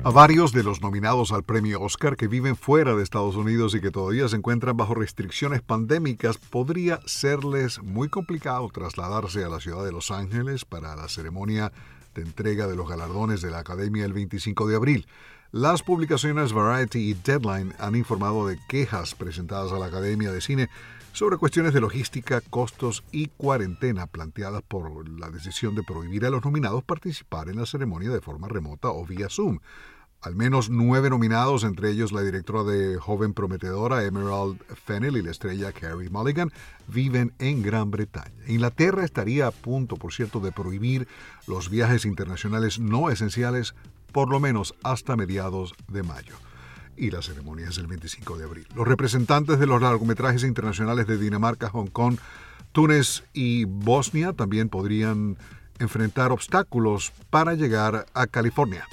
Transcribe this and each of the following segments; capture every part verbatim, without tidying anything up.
A varios de los nominados al premio Oscar que viven fuera de Estados Unidos y que todavía se encuentran bajo restricciones pandémicas, podría serles muy complicado trasladarse a la ciudad de Los Ángeles para la ceremonia de entrega de los galardones de la Academia el veinticinco de abril. Las publicaciones Variety y Deadline han informado de quejas presentadas a la Academia de Cine sobre cuestiones de logística, costos y cuarentena planteadas por la decisión de prohibir a los nominados participar en la ceremonia de forma remota o vía Zoom. Al menos nueve nominados, entre ellos la directora de Joven Prometedora Emerald Fennell y la estrella Carey Mulligan, viven en Gran Bretaña. Inglaterra estaría a punto, por cierto, de prohibir los viajes internacionales no esenciales por lo menos hasta mediados de mayo. Y la ceremonia es el veinticinco de abril. Los representantes de los largometrajes internacionales de Dinamarca, Hong Kong, Túnez y Bosnia también podrían enfrentar obstáculos para llegar a California.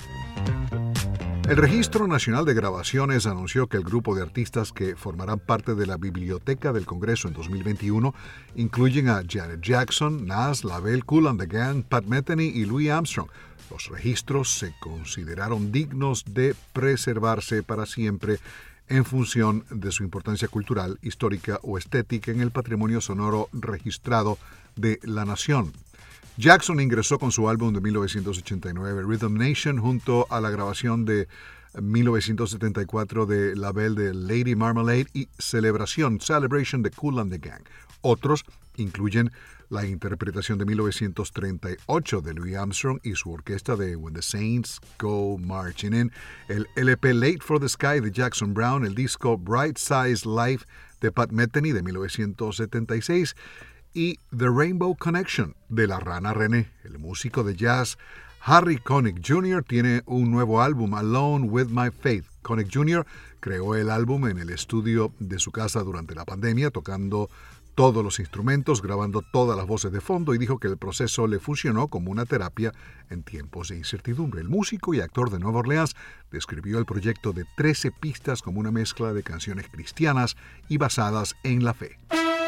El Registro Nacional de Grabaciones anunció que el grupo de artistas que formarán parte de la Biblioteca del Congreso en dos mil veintiuno incluyen a Janet Jackson, Nas, LaBelle, Kool and the Gang, Pat Metheny y Louis Armstrong. Los registros se consideraron dignos de preservarse para siempre en función de su importancia cultural, histórica o estética en el patrimonio sonoro registrado de la nación. Jackson ingresó con su álbum de mil novecientos ochenta y nueve, Rhythm Nation, junto a la grabación de mil novecientos setenta y cuatro de LaBelle de Lady Marmalade y Celebración, Celebration de Kool and the Gang. Otros incluyen la interpretación de mil novecientos treinta y ocho de Louis Armstrong y su orquesta de When the Saints Go Marching In, el L P Late for the Sky de Jackson Browne, el disco Bright Size Life de Pat Metheny de mil novecientos setenta y seis y The Rainbow Connection de la Rana René. El músico de jazz Harry Connick junior tiene un nuevo álbum, Alone with My Faith. Connick junior creó el álbum en el estudio de su casa durante la pandemia, tocando todos los instrumentos, grabando todas las voces de fondo, y dijo que el proceso le funcionó como una terapia en tiempos de incertidumbre. El músico y actor de Nueva Orleans describió el proyecto de trece pistas como una mezcla de canciones cristianas y basadas en la fe.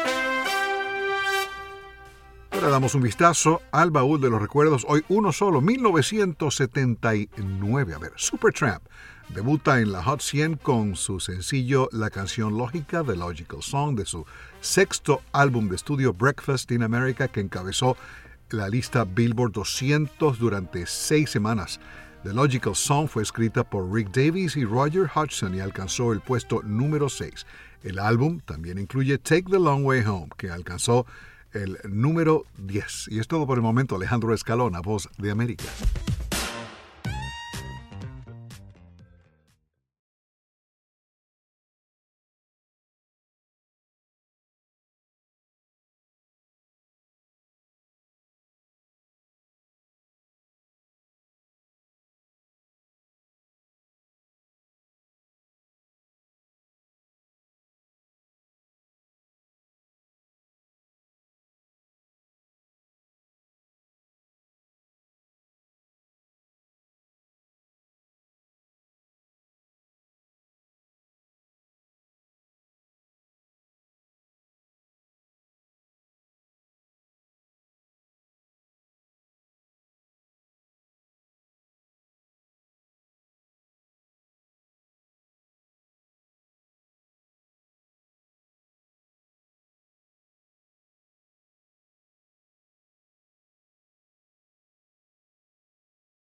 Ahora damos un vistazo al baúl de los recuerdos. Hoy uno solo, mil novecientos setenta y nueve. A ver, Supertramp debuta en la Hot cien con su sencillo La Canción Lógica, The Logical Song, de su sexto álbum de estudio Breakfast in America, que encabezó la lista Billboard doscientos durante seis semanas. The Logical Song fue escrita por Rick Davies y Roger Hodgson y alcanzó el puesto número seis. El álbum también incluye Take the Long Way Home, que alcanzó el número diez. Y es todo por el momento. Alejandro Escalona, Voz de América.